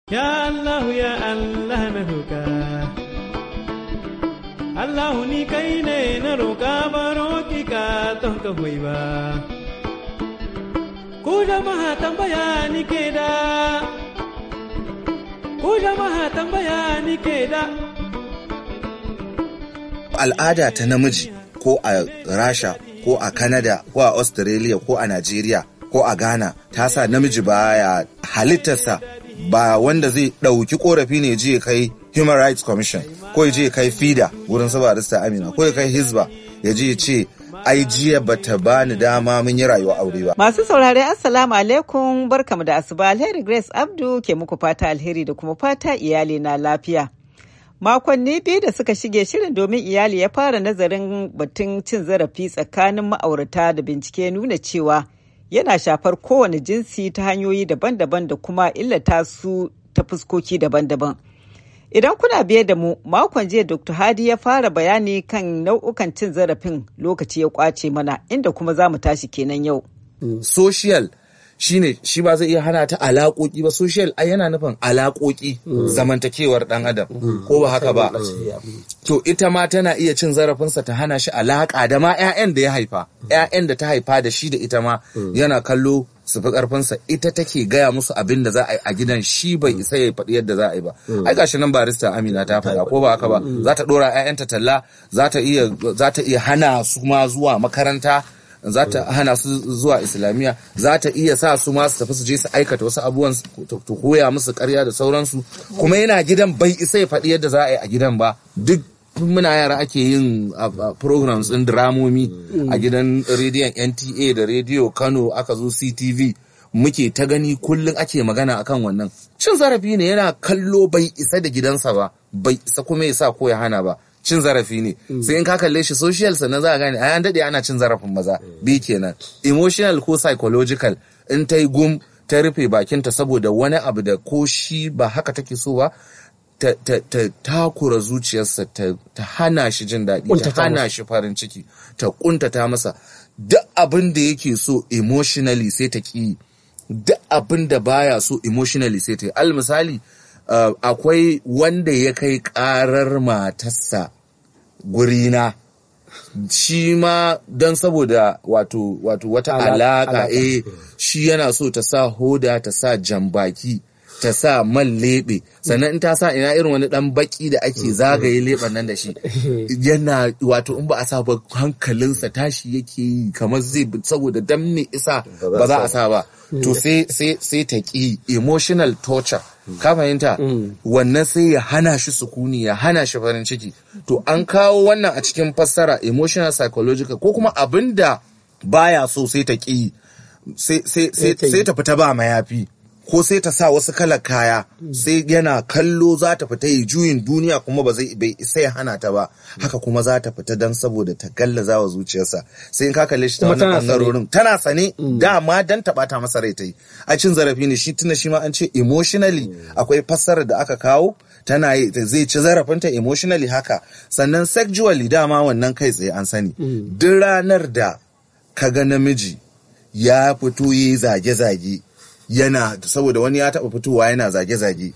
Ya Allah ya Allah na roƙa, Allah ni kai ne na roƙa baro ki ka ton ka hoyi ba. Ku jama'a tambaya ni ke da, ku jama'a tambaya ni ke da. Al'ada ta namiji ko a Rasha ko a Canada ko a Australia ko a Nigeria ko a Ghana ta sa namiji baya halittarsa ba wanda zai ɗauki ƙorafi ne je kai Human Rights Commission ko ya je kai FIDA wurin su barista Amina ko ya kai Hizba ya je ce ai jiya bata bani dama mun yi rayuwa aure ba. Masu saurare assalamu alaikum barkamu da asuba. Alheri Grace Abdu ke muku fata alheri da kuma fata iyali na lafiya. Makonni biyu da suka shige shirin domin iyali ya fara nazarin batun cin zarafi tsakanin ma'aurata da bincike nuna cewa yana shafar kowane jinsi ta hanyoyi daban-daban da kuma illata su ta fuskoki daban-daban. Idan kuna biye da mu, makon jiya Dr. Hadi ya fara bayani kan nau'ukan cin zarafin lokaci ya kwace mana inda kuma za mu tashi kenan yau. Social shine shi ba zai iya hana ta alaƙoƙi ba. Social ai yana nufin alaƙoƙi zamantakewar ɗan adam ko ba haka ba. To ita ma tana iya cin zarafinsa ta hana shi alaƙa da ma 'ya'yan da ya haifa, 'ya'yan da ta haifa da shi da ita ma yana kallo su fi ƙarfinsa. Ita take gaya musu abin da za a yi a gidan, shi bai isa ya faɗi yadda za a yi ba. Ai gashi nan barista Amina ta faɗa ko ba haka ba. Za ta ɗora 'ya'yanta talla, za ta iya hana su ma zuwa makaranta, za ta hana su zuwa islamiyya, za ta iya sa su ma su tafi su je su aikata wasu abubuwan ta koya musu ƙarya da sauransu. Kuma yana gidan bai isa ya faɗi yadda za a yi a gidan ba. Duk muna yara ake yin programs ɗin dramomi a gidan rediyon NTA da rediyo Kano, aka zo CTV muke ta gani kullum ake magana akan wannan. Cin zarafi ne, yana kallo bai isa da gidansa ba, bai isa kuma ya sa ko ya hana ba. Cin zarafi ne. Sai in ka kalle shi social sannan za a gane an daɗe ana cin zarafin maza. Bi kenan. Emotional ko psychological, in ta yi gum ta rufe bakinta saboda wani abu da ko shi ba haka take so ba, ta takura zuciyarsa, ta hana shi jin daɗi, ta hana shi farin ciki, ta kuntata masa. Duk abin da yake so emotionally sai ta ƙi, duk abin da baya so emotionally sai ta yi. Al misali, akwai wanda ya kai ƙarar matarsa gurina, shi ma don saboda wato wata alaƙa shi yana so ta sa hoda, ta sa jambaki, ta sa man leɓe, sannan in ta sa ina irin wani ɗan baki da ake zagaye leɓen nan da shi, yana wato in ba a sa ba hankalinsa tashi yake yi kamar zai, saboda dan me isa ba za a sa ba. To sai ta ƙi. Emotional torture, ka fahimta? Wannan sai ya hana shi sukuni, ya hana shi farin ciki. To an kawo wannan a cikin fassara emotional psychological, ko kuma abin da baya so sai ta ƙi, sai ta fita ba mayafi, ko sai ta sa wasu kalar kaya, sai yana kallo za ta fita yi juyin duniya kuma bai isa ya hana ta ba. Haka kuma za ta fita don saboda ta gallaza wa zuciyarsa. Sai in ka kalle shi ta wani ɓangarorin tana sane dama don ta ɓata masa rai ta yi. A cin zarafi ne shi, tuna shi ma an ce emotionally akwai fassarar da aka kawo, tana yi zai ci zarafinta emotionally haka. Sannan sexually dama wannan kai tsaye an sani. Duk ranar da ka ga namiji ya fito yi zage-zage, yana saboda wani ya taɓa fitowa yana zage-zage,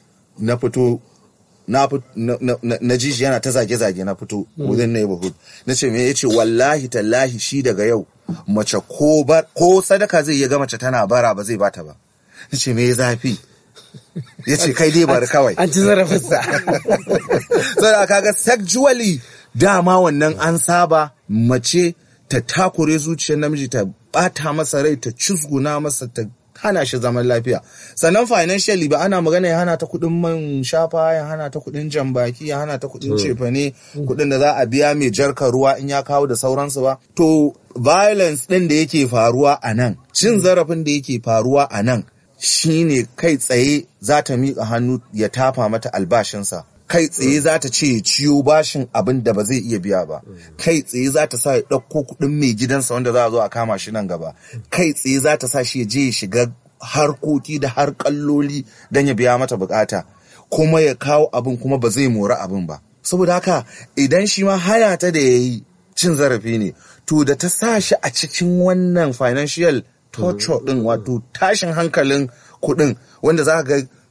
na ji shi yana ta zage-zage, na fito within neighborhood, na ce me, ya ce wallahi tallahi shi daga yau mace ko sadaka zai iya ga mace tana bara ba zai bata ba. Na ce me zafi, ya ce kai dai bari kawai, an ci zarafinsa. Saboda kaga sexually dama wannan an saba mace ta takure zuciyar namiji, ta bata masa rai, ta cusguna masa, ta hana shi zaman lafiya. Sannan financially ba ana magana ya hana ta kuɗin man shafa, ya hana ta kuɗin jambaki, ya hana ta kuɗin cefane, kuɗin da za a biya mai jarkar ruwa in ya kawo da sauransu ba. To violence ɗin da yake faruwa a nan, cin zarafin da yake faruwa a nan shine kai tsaye za ta miƙa hannu ya tafa mata albashinsa, kai tsaye za ta ce ciyo bashin abin da ba zai iya biya ba, kai tsaye za ta sa ya ɗauko kuɗin mai gidansa wanda za a zo a kama shi nan gaba, kai tsaye za ta sa shi ya je ya shiga harkoki da harƙalloli don ya biya mata bukata, kuma ya kawo abin kuma ba zai mori abin ba. Saboda haka idan shi ma hana ta da ya yi cin zarafi ne, to da ta sa shi a cikin wannan financial torture ɗin, wato tashin hankalin kuɗin, wanda za ka ga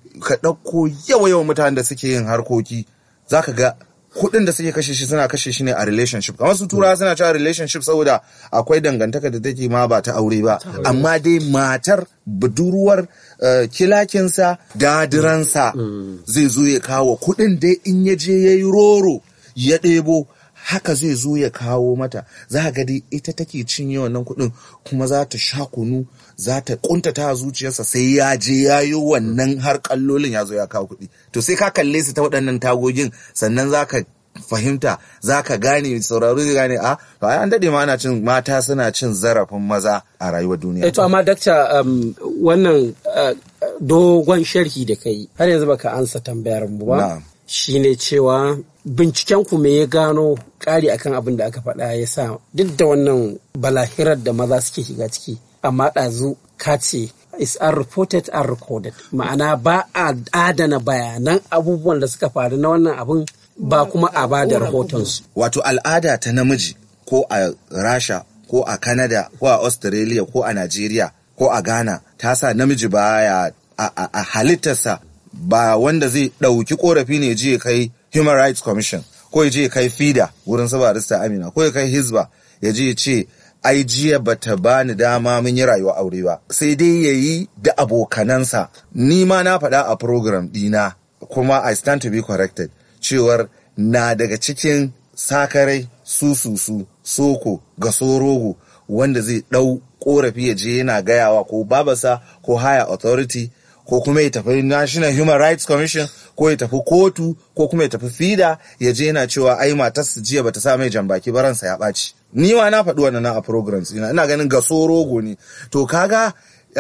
ka ɗauko yawa mutanen da suke yin harkoki zaka ga kuɗin da suke kashe shi suna kashe shi ne a relationship. Kamar su turawa suna cewa relationship saboda akwai dangantaka da take ma ba ta aure ba, amma dai matar budurwar kilakinsa dadiransa zai zo ya kawo kuɗin dai in ya je ya yi roro ya ɗebo haka zai zo ya kawo mata. Za ga dai ita take cinye wannan kuɗin kuma za ta sha kunu, za ta kuntata zuciyarsa sai ya je ya yi wannan har kallolin ya zo ya kawo kuɗi. To sai ka kalle su ta waɗannan tagogin sannan za ka fahimta, za ka gane, sauraro zai gane to an daɗe ma ana cin mata suna cin zarafin maza a rayuwar duniya. To amma dakta wannan dogon sharhi da kai har yanzu baka ansa tambayar mu ba. Shine cewa binciken ku me ya gano ƙari akan abin da aka faɗa ya sa duk da wannan balahirar da maza suke shiga ciki amma ɗazu ka ce is unreported and recorded, ma'ana ba a adana bayanan abubuwan da suka faru na wannan abin ba kuma a ba da rahotonsu. Wato al'ada ta namiji ko a Rasha ko a Canada ko a Australia ko a Nigeria ko a Ghana ta sa namiji baya a halittarsa ba wanda zai ɗauki ƙorafi ne je kai Human Rights Commission ko ya je kai FIDA wurin su barista Amina ko ya kai Hizba ya je ce ai jiya bata bani dama mun yi rayuwa aure ba, sai dai yayi da abokanansa. Ni ma na faɗa a program ɗina kuma I stand to be corrected cewar na daga cikin sakarai sususu soko ga sorogo wanda zai ɗau ƙorafi ya je yana gayawa ko babasa ko higher authority ko kuma ya tafi National Human Rights Commission ko ya tafi kotu ko kuma ya tafi FIDA ya je yana cewa ai matarsa jiya bata sa mai jambaki ba ransa ya ɓaci. Ni ma na faɗi wannan a programs ina ganin gaso rogo ne. To kaga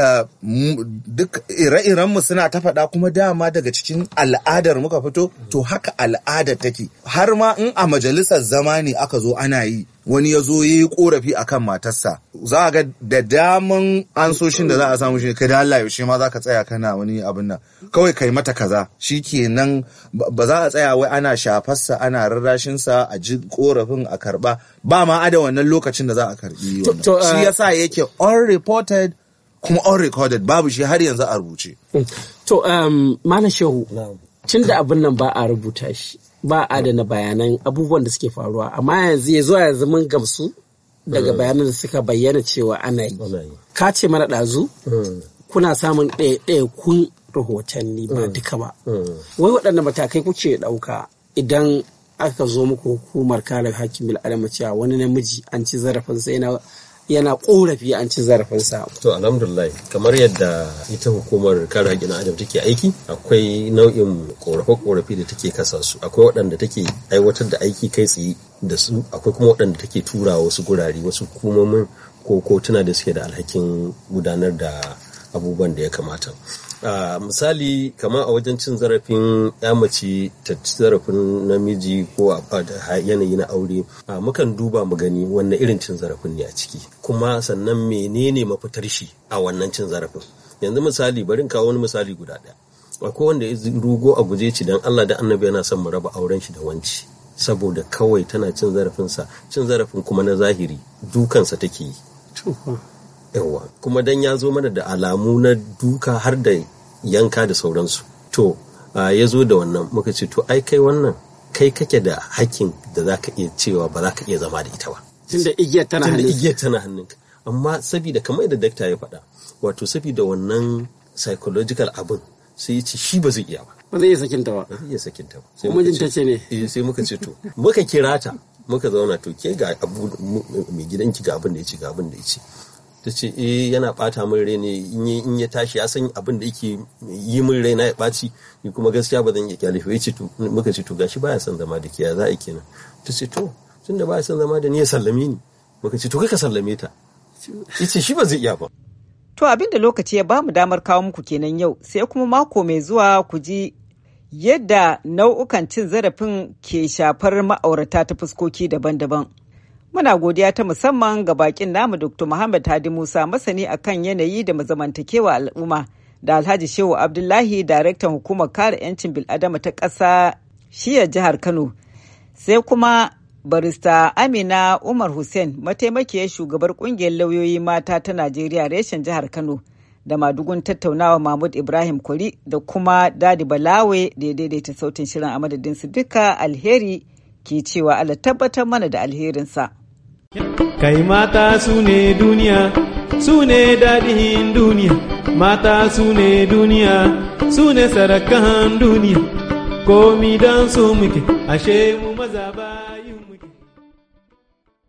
duk ire-irenmu suna ta faɗa kuma dama daga cikin al'adar muka fito, to haka al'adar take. Har ma in a majalisar zamani aka zo ana yi wani ya zo ya yi korafi a kan matarsa, za a ga da daman ansoshin da za a samu shi kai da Allah yaushe ma za ka tsaya kana wani abin nan kawai kai mata kaza shi kenan. Ba za a tsaya wai ana shafarsa ana rarrashinsa a ji korafin a karba ba ma ada wannan lokacin da za a karbi wannan. Shi yasa yake unreported kuma unrecorded, babu shi har yanzu a rubuce. To Malam Shehu, tun da abin nan ba a rubuta shi ba a adana bayanan abubuwan da suke faruwa, amma yanzu ya zuwa yanzu mun gamsu daga bayanan da suka bayyana cewa ana yi. Ka ce mana ɗazu kuna samun ɗaya-ɗaya rahotanni ba duka ba. Wai waɗanne matakai kuke ɗauka idan aka zo muku hukumar kare hakkin bil'adama cewa wani namiji an ci zarafinsa yana korafi an ci zarafinsa? To alhamdulillah, kamar yadda ita hukumar kare haƙƙin adam take aiki, akwai nau'in korafe-korafe da take kasa su. Akwai waɗanda take aiwatar da aiki kai tsaye da su, akwai kuma waɗanda take tura wasu gurare, wasu hukumomin ko kotuna da suke da alhakin gudanar da abubuwan da ya kamata. Misali kamar a wajen cin zarafin ya mace ta ci zarafin namiji ko a yanayi na aure, mukan duba mu gani wannan irin cin zarafin ne a ciki, kuma sannan menene mafitar shi a wannan cin zarafin. Yanzu misali bari kawo wani misali guda ɗaya. Akwai wanda ya rugo a guje ci dan Allah da Annabi yana son mu raba auren shi da wanci saboda kawai tana cin zarafinsa, cin zarafin kuma na zahiri dukansa take yi. Yawa kuma dan ya zo mana da alamu na duka har da yanka da sauransu. To ya zo da wannan muka ce to ai kai wannan kai kake da hakkin da za ka iya cewa ba za ka iya zama da ita ba. Tunda igiyar tana hannunka. Amma sabida kamar da dakta ya faɗa, wato sabida wannan psychological abin sai ya ce shi ba zai iya ba. Ba zai iya sakinta ba. Ba zai iya sakinta ba. Sai mijinta ce ne. Sai muka ce to muka kira ta muka zauna to ke ga abu mai gidanki ga abin da ya ce ga abin da ya ce. Ta ce yana bata min rai ne in ya tashi ya san abin da yake yi min rai na ya ɓaci ni kuma gaskiya ba zan iya kyale shi. Ce to muka ce to gashi baya son zama da ke ya za a kenan. Ta ce to tunda baya son zama da ni ya sallame ni. Muka ce to kai ka sallame ta. Yace shi ba zai iya ba. To abinda lokaci ya bamu damar kawo muku kenan yau, sai kuma mako mai zuwa ku ji yadda nau'ukan cin zarafin ke shafar ma'aurata ta fuskoki daban-daban. Muna godiya ta musamman ga bakin namu Dr. Muhammad Hadi Musa, masani akan yanayi da zamantakewa al'umma, da Alhaji Shehu Abdullahi, daraktan hukumar kare 'yancin bil'adama ta ƙasa shiyar jihar Kano, sai kuma barista Amina Umar Hussein, mataimakiyar shugabar ƙungiyar lauyoyi mata ta Najeriya reshen jihar Kano, da madugun tattaunawa Mahmud Ibrahim Kwari da kuma Dadi Balawe da ya daidaita sautin shirin a madadinsu duka. Alheri ke cewa Allah tabbatar mana da alherinsa. Kai mata su ne duniya, su ne daɗin duniya, mata su ne duniya, su ne sarakan duniya, komi don su muke, ashe mu maza ba.